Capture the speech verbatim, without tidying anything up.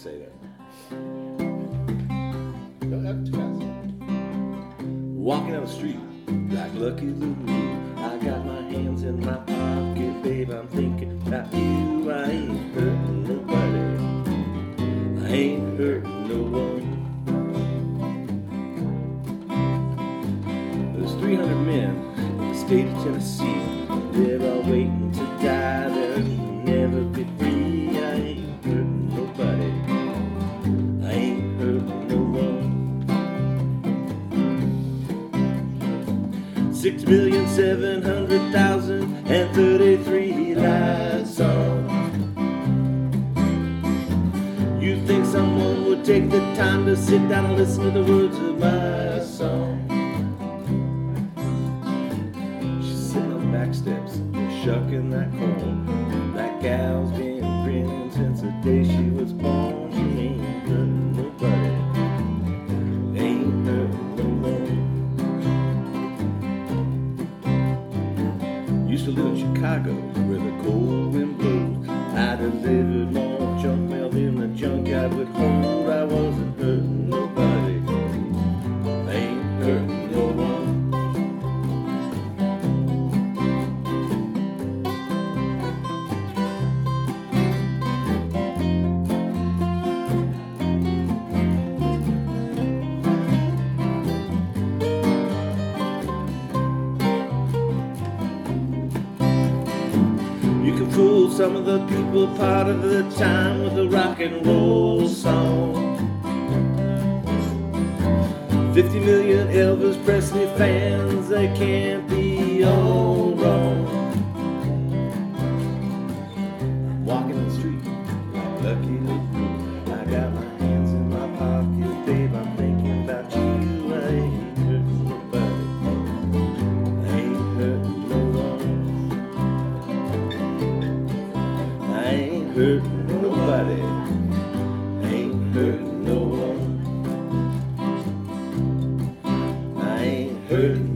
say that. Don't have too fast. Walking down the street like Lucky Lou. I got my hands in my pocket, babe. I'm thinking about you. I ain't hurting nobody. I ain't hurting no one. There's three hundred men in the state of Tennessee. They're all waiting to die. They'll never be free. I ain't hurting nobody. I ain't hurting no one. Six million seven hundred thousand and thirty-three lives on. You think someone would take the time to sit down and listen to the words of my song? Back steps, shucking that corn. That gal's been grinning since the day she was born. She ain't hurting nobody, ain't hurting no one. Used to live in Chicago where the cold wind blows. I delivered more junk mail than the junkyard would hold. I wasn't hurting nobody, ain't hurting no one. You can fool some of the people part of the time with a rock and roll song. Fifty million Elvis Presley fans, they can't be all wrong. I'm walking the street like Lucky Luke. I got my hands in my pocket, babe. I'm thinking about you. I ain't hurting nobody. I ain't hurting no one. I ain't hurting nobody, ain't hurting no one. I ain't hurting